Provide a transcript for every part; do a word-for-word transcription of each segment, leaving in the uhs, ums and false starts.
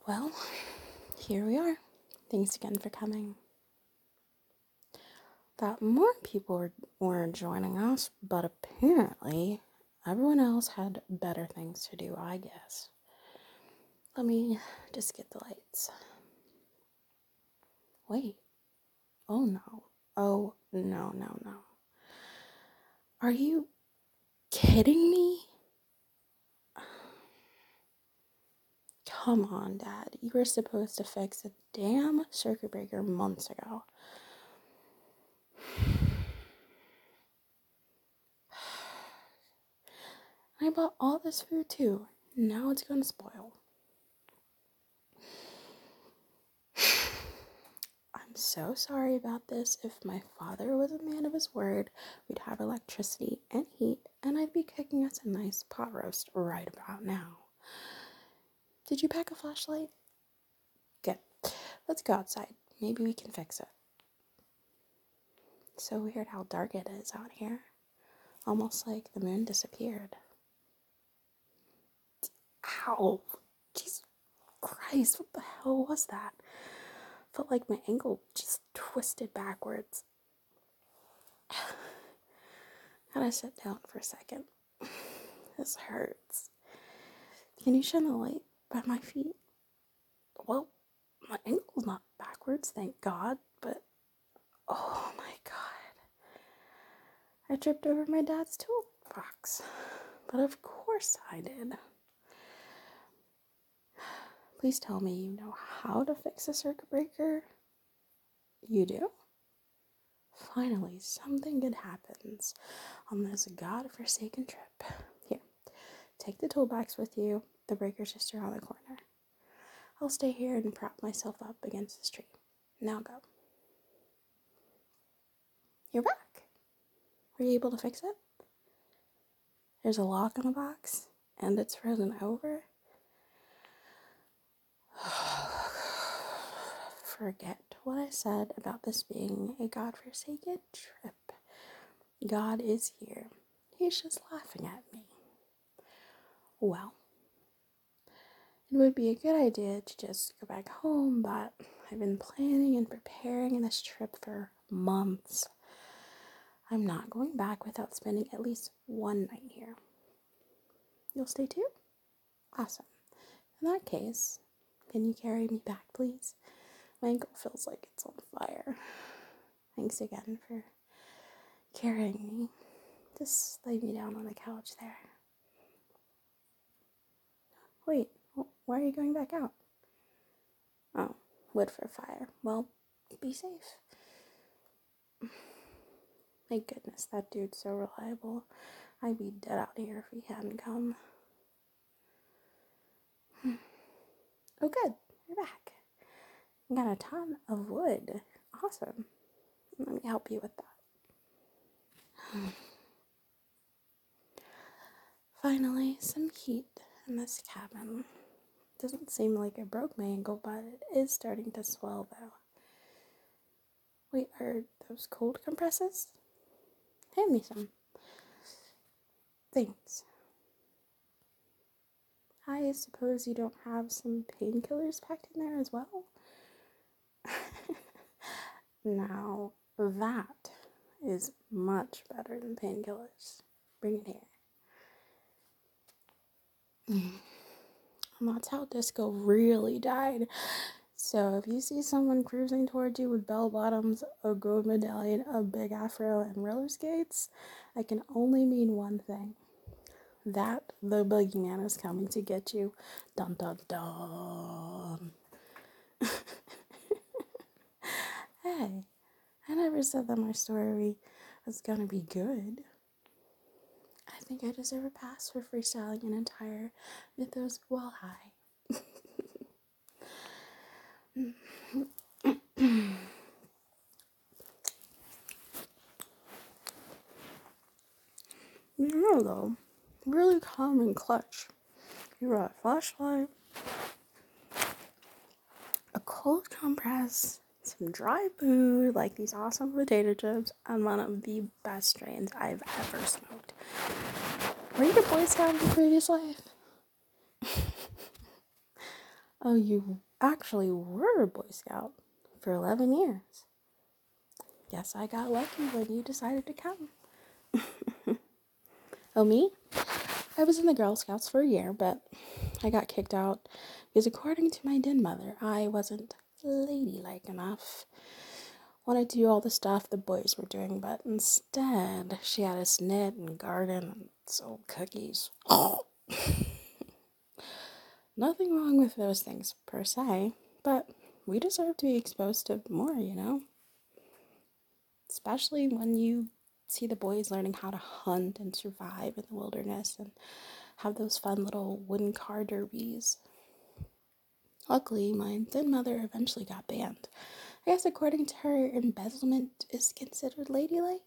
Well, here we are. Thanks again for coming. Thought more people were, were joining us, but apparently everyone else had better things to do, I guess. Let me just get the lights. Wait. Oh no. Oh no, no, no. Are you kidding me? Come on, Dad. You were supposed to fix a damn circuit breaker months ago. I bought all this food too. Now it's gonna spoil. I'm so sorry about this. If my father was a man of his word, we'd have electricity and heat, and I'd be cooking us a nice pot roast right about now. Did you pack a flashlight? Good. Let's go outside. Maybe we can fix it. So weird how dark it is out here. Almost like the moon disappeared. Ow! Jesus Christ, what the hell was that? Felt like my ankle just twisted backwards. Gotta sit down for a second. This hurts. Can you shine the light by my feet? Well, my ankle's not backwards, thank God, but oh my God. I tripped over my dad's toolbox. But of course I did. Please tell me you know how to fix a circuit breaker. You do? Finally, something good happens on this God-forsaken trip. Here, take the toolbox with you. The breaker's just around the corner. I'll stay here and prop myself up against this tree. Now go. You're back. Were you able to fix it? There's a lock on the box, and it's frozen over. Forget what I said about this being a God-forsaken trip. God is here. He's just laughing at me. Well, it would be a good idea to just go back home, but I've been planning and preparing this trip for months. I'm not going back without spending at least one night here. You'll stay too? Awesome. In that case, can you carry me back, please? My ankle feels like it's on fire. Thanks again for carrying me. Just lay me down on the couch there. Wait, why are you going back out? Oh, wood for fire. Well, be safe. Thank goodness that dude's so reliable. I'd be dead out here if he hadn't come. Oh good, you're back. You got a ton of wood. Awesome. Let me help you with that. Finally, some heat in this cabin. Doesn't seem like it broke my ankle, but it is starting to swell though. Wait, are those cold compresses? Hand me some. Thanks. I suppose you don't have some painkillers packed in there as well? Now, that is much better than painkillers. Bring it here. And that's how disco really died. So if you see someone cruising towards you with bell bottoms, a gold medallion, a big afro, and roller skates, I can only mean one thing. That the boogeyman is coming to get you. Dun dun dun. Hey, I never said that my story was gonna be good. I think I deserve a pass for freestyling an entire Mythos while high. You know though, really calm and clutch. You brought a flashlight, a cold compress, some dry food like these awesome potato chips, and one of the best strains I've ever smoked. Were you a Boy Scout in your previous life? Oh, you actually were a Boy Scout for eleven years. Guess I got lucky when you decided to come. Oh, me? I was in the Girl Scouts for a year, but I got kicked out because, according to my den mother, I wasn't ladylike enough. Wanted to do all the stuff the boys were doing, but instead she had us knit and garden and sold cookies. Oh. Nothing wrong with those things per se, but we deserve to be exposed to more, you know? Especially when you see the boys learning how to hunt and survive in the wilderness and have those fun little wooden car derbies. Luckily, my then mother eventually got banned. I guess according to her, embezzlement is considered ladylike.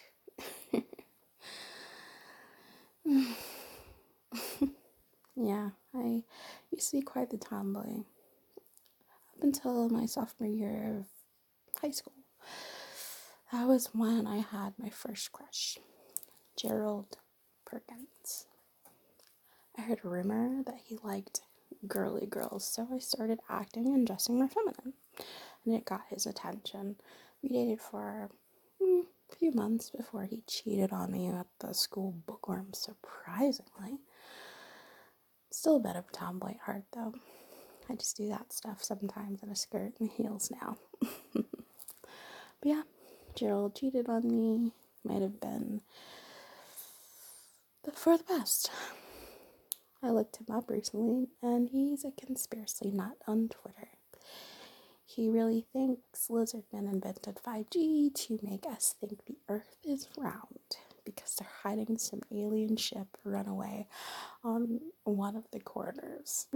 Yeah, I used to be quite the tomboy up until my sophomore year of high school. That was when I had my first crush, Gerald Perkins. I heard a rumor that he liked girly girls, so I started acting and dressing more feminine, and it got his attention. We dated for mm, a few months before he cheated on me at the school bookworm, surprisingly. Still a bit of a tomboy at heart, though. I just do that stuff sometimes in a skirt and heels now. But yeah, Gerald cheated on me. Might have been for the best. I looked him up recently, and he's a conspiracy nut on Twitter. He really thinks lizardmen invented five G to make us think the Earth is round because they're hiding some alien ship runaway on one of the corners.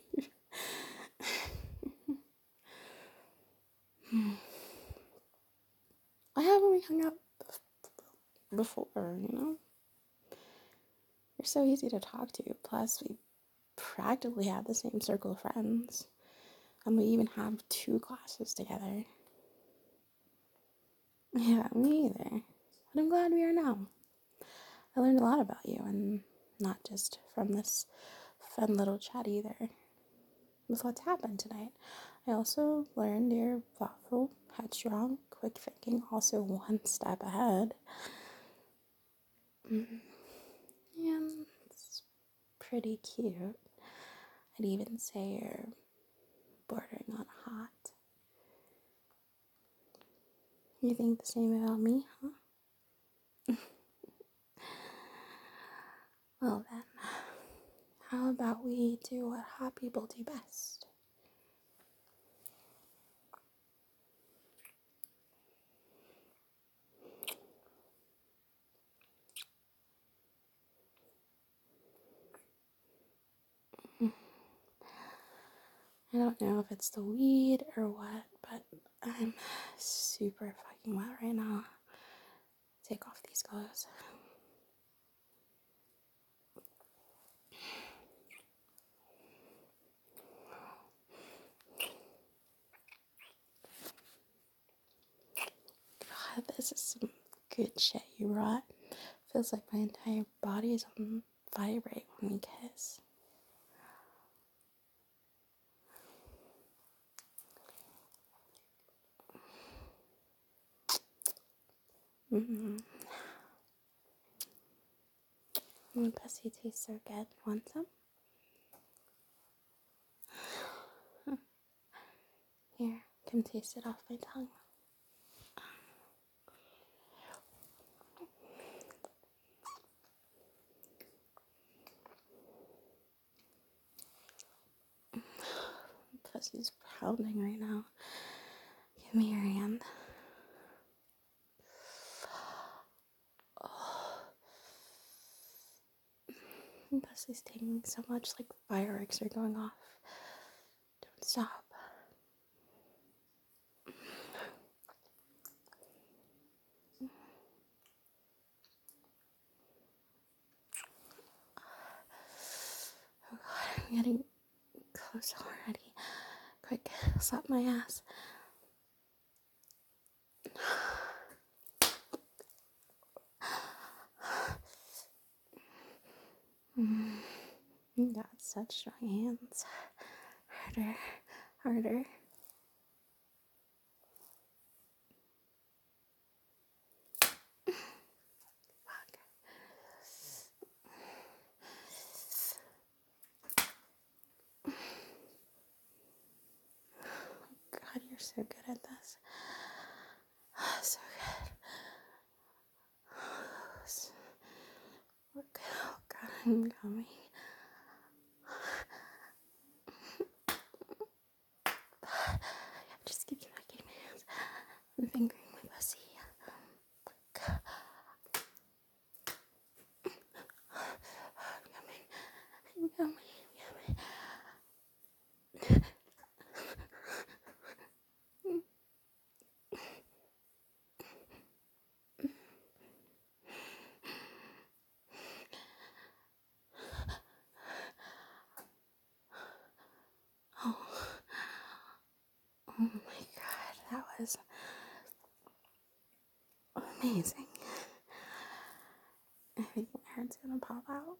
I haven't we hung out before, you know? You're so easy to talk to. Plus, we practically have the same circle of friends. And we even have two classes together. Yeah, me either. But I'm glad we are now. I learned a lot about you, and not just from this fun little chat either. With what's happened tonight. I also learned you're thoughtful, headstrong, quick thinking, also one step ahead. Mm. Yeah, it's pretty cute. I'd even say you're bordering on hot. You think the same about me, huh? Well then, how about we do what hot people do best? I don't know if it's the weed or what, but I'm super fucking wet right now. Take off these clothes. God, this is some good shit you brought. Feels like my entire body is on vibrate when we kiss. Mm-hmm. My pussy tastes so good. Want some? Here, come taste it off my tongue. Pussy's pounding right now. Give me your hand. Oh. Pussy's tingling so much like fireworks are going off. Don't stop. Oh god, I'm getting close already. Quick, slap my ass. Mm. You got such strong hands. Harder. Harder. Fuck. God, you're so good at this. So good. Oh God, I'm coming. Just keep smacking my hands and fingering my pussy. I'm coming. I'm coming. I'm coming. Oh. Oh my God, that was amazing. I think my heart's gonna pop out.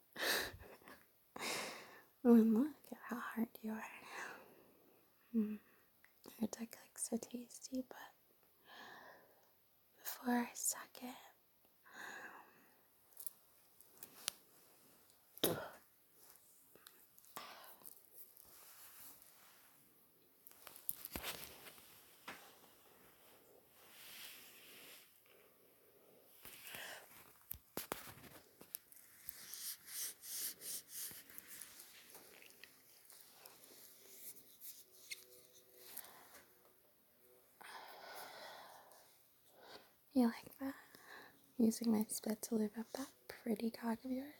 Oh, and look at how hard you are now. Mm. Your dick looks so tasty, but before I suck it, you like that? Using my spit to lube up that pretty cock of yours.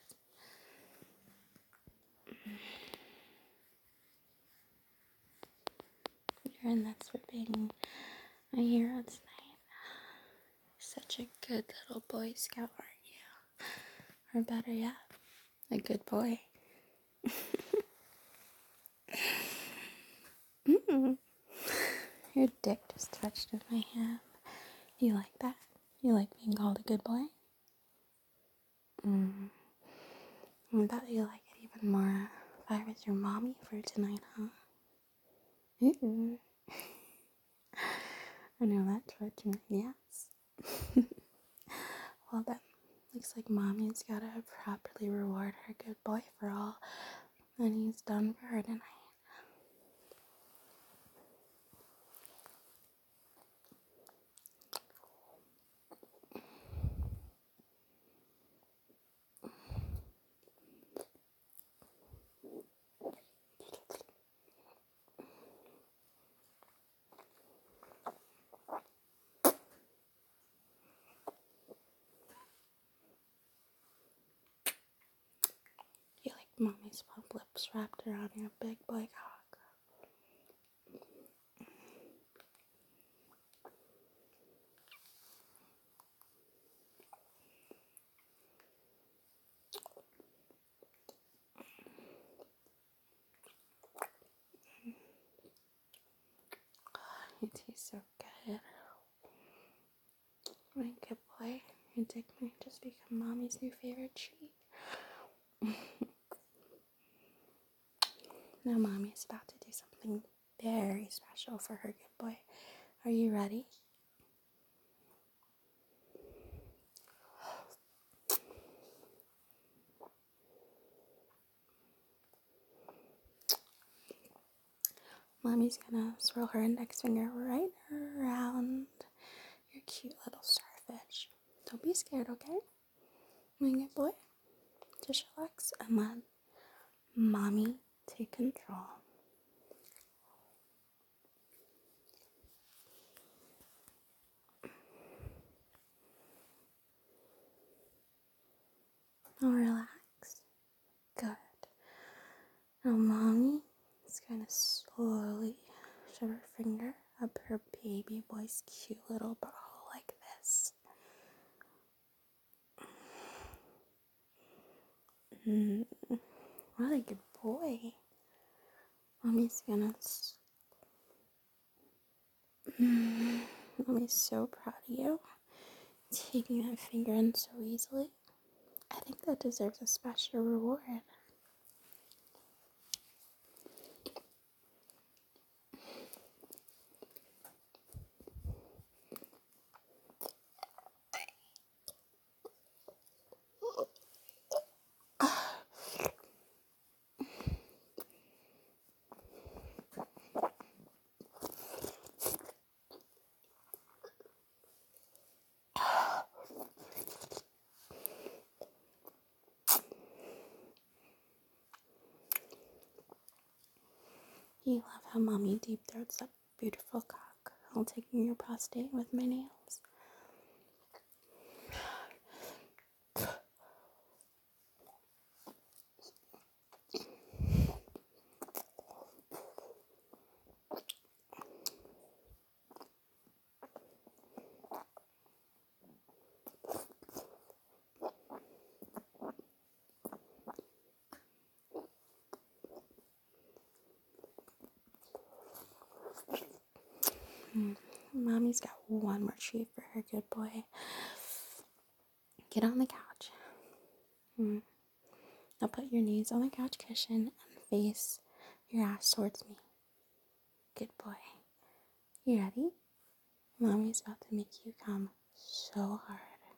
You're in this for being a hero tonight. Such a good little Boy Scout, aren't you? Or better yet, a good boy. Mm. Your dick just touched in my hand. You like that? You like being called a good boy? Mm. I bet you like it even more if I was your mommy for tonight, huh? Ooh. I know that's what you meant, yes. Well then, looks like mommy's gotta properly reward her good boy for all that he's done for her tonight. You like mommy's plump lips wrapped around your big boy cock. You taste so good. My good boy, your dick might just become mommy's new favorite treat. Now mommy's about to do something very special for her good boy. Are you ready? Mommy's gonna swirl her index finger right around your cute little starfish. Don't be scared, okay? My good boy. Just relax and let mommy take control. Now relax. Good. Now mommy is gonna slowly shove her finger up her baby boy's cute little butthole like this. Mm, what a good boy. Mommy's gonna. Mm, Mommy's so proud of you. Taking that finger in so easily. I think that deserves a special reward. You love how mommy deep throats that beautiful cock while taking your prostate with my nails. Mm. Mommy's got one more treat for her good boy. Get on the couch. Mm. Now put your knees on the couch cushion and face your ass towards me. Good boy. You ready? Mommy's about to make you come so hard.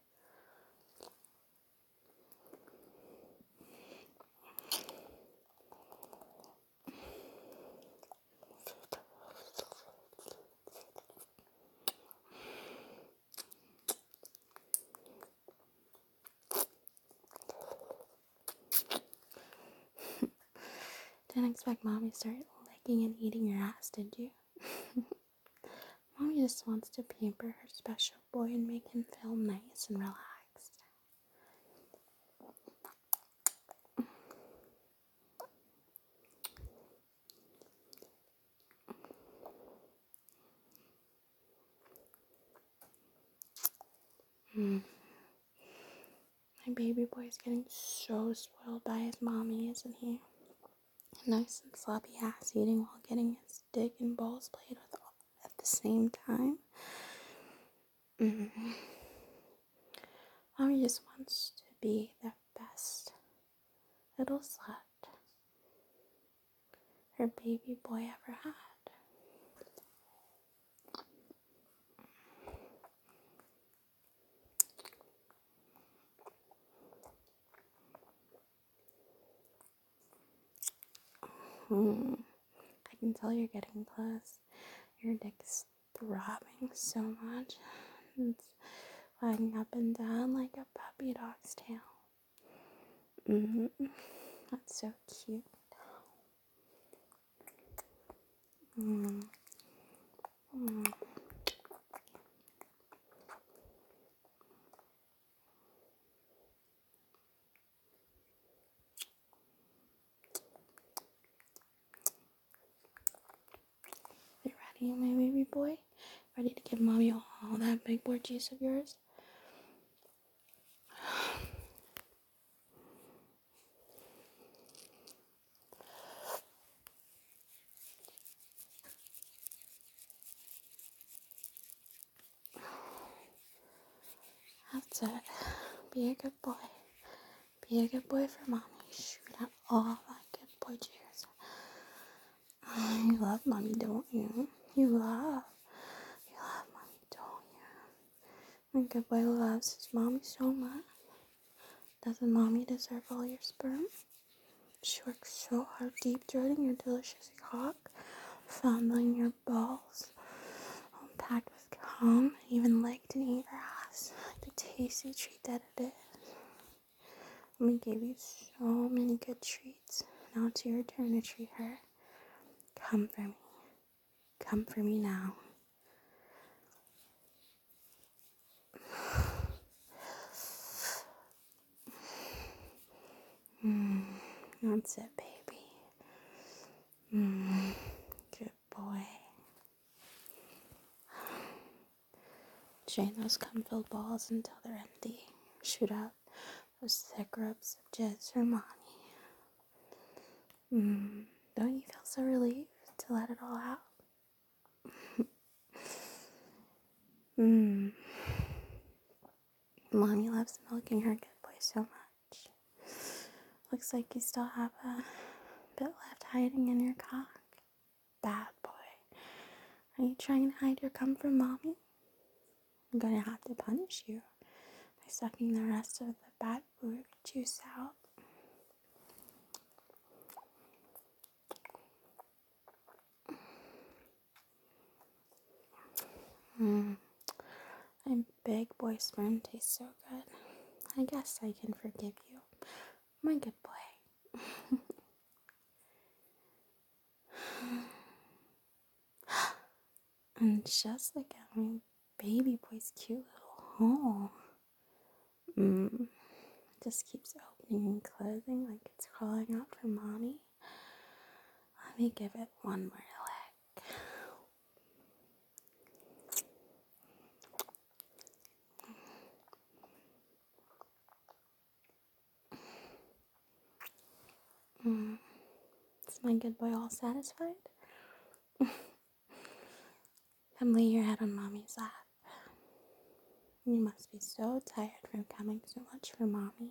Didn't expect mommy to start licking and eating your ass, did you? Mommy just wants to pamper her special boy and make him feel nice and relaxed. Mm. My baby boy's getting so spoiled by his mommy, isn't he? Nice and sloppy ass eating while getting his dick and balls played with at the same time. Mm. Mommy just wants to be the best little slut her baby boy ever had. Hmm. I can tell you're getting close. Your dick's throbbing so much. It's wagging up and down like a puppy dog's tail. Mm-hmm. That's so cute. Mm. Mm. You ready, my baby boy? Ready to give mommy all that big boy juice of yours? That's it. Be a good boy. Be a good boy for mommy. Shoot out all that good boy juice. Oh, you love mommy, don't you? You love. You love mommy, don't you? My good boy loves his mommy so much. Doesn't mommy deserve all your sperm? She works so hard deep throating your delicious cock, fondling your balls, all packed with cum, even licked and ate her ass. The tasty treat that it is. Mommy gave you so many good treats. Now it's your turn to treat her. Come for me. Come for me now. Mm, that's it, baby. Mm, good boy. Drain those cum-filled balls until they're empty. Shoot out those thick rubs of jizz for mommy. Mm, don't you feel so relieved to let it all out? mm. Mommy loves milking her good boy so much. Looks like you still have a bit left hiding in your cock. Bad boy. Are you trying to hide your cum from mommy? I'm gonna have to punish you by sucking the rest of the bad boy juice out. Mm. My big boy sperm tastes so good. I guess I can forgive you, my good boy. And just like my baby boy's cute little home. Mm. Just keeps opening and closing like it's crawling out for mommy. Let me give it one more lick. Mm. Is my good boy all satisfied? Come lay your head on mommy's lap. You must be so tired from coming so much for mommy.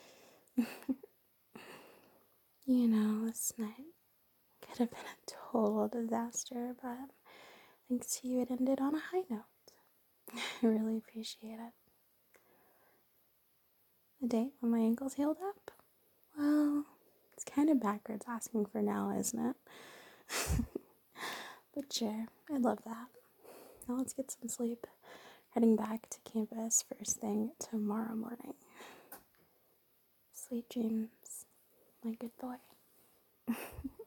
You know, this night could have been a total disaster, but thanks to you, it ended on a high note. I really appreciate it. The date when my ankle's healed up? Well, it's kind of backwards asking for now, isn't it? But sure, I love that. Now let's get some sleep. Heading back to campus first thing tomorrow morning. Sweet dreams, my good boy.